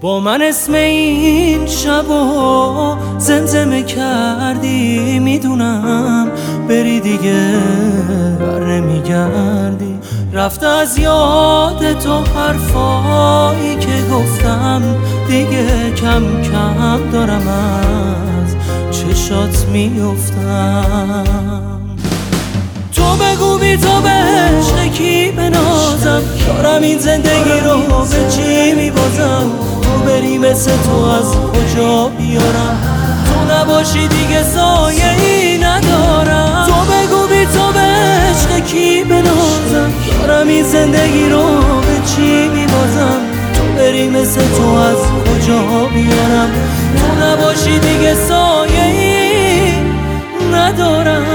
با من اسم این شبو زمزمه کردی، میدونم بری دیگه بر نمیگردی. رفته از یاد تو حرفایی که گفتم، دیگه کم کم دارم از چشات میفتم. تو بگو بی تو به عشق کی بنازم، دارم این زندگی رو به چی میبازم. تو بری مثل تو از کجا بیارم، تو نباشی دیگه سایه ای ندارم. تو بگو بی تو به عشق کی بنازم، دارم این زندگی رو به چی میبازم. تو بری مثل تو از کجا بیارم، تو نباشی دیگه سایه ای ندارم.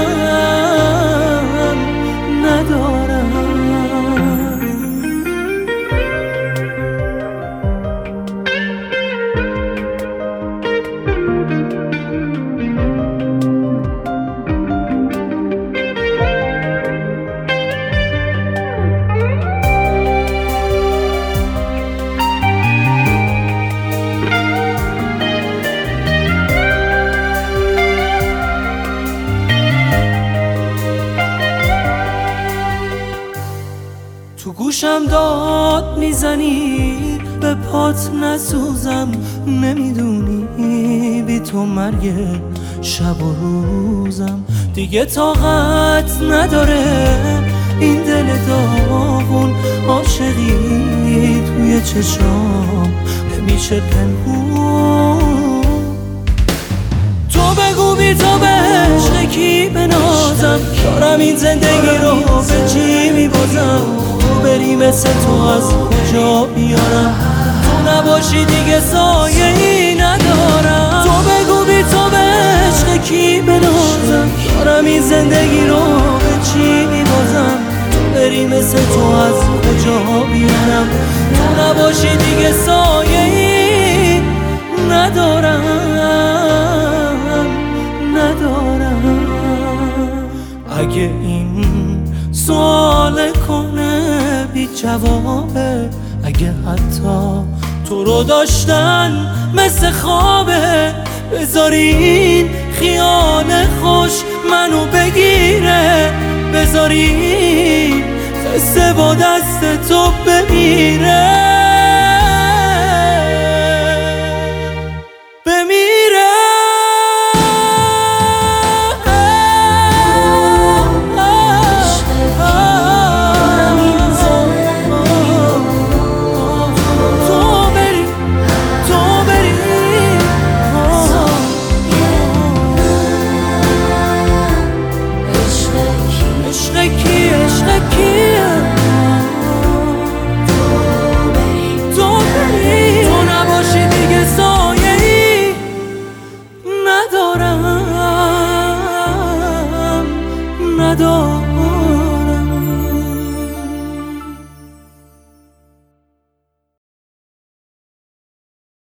تو گوشم داد میزنی به پات نسوزم، نمیدونی بی تو مرگ شب و روزم. دیگه طاقت نداره این دل داغون، عاشقی توی چشام نمیشه پنهون. تو بگو بی تو به عشق کی بنازم، دارم این زندگی رو به چی میبازم. بری مثل تو از کجا بیارم، تو نباشی دیگه سایه ای ندارم. تو بگو بی تو به عشق کی بنازم، دارم این زندگی رو به چی میبازم. تو بری مثل تو از کجا بیارم، تو نباشی دیگه سایه ای ندارم. اگه این سوال کنه بی جوابه، اگه حتی تو رو داشتن مثل خوابه، بذارین خیال خوش منو بگیره، بذارین قصه با دست تو بمیره.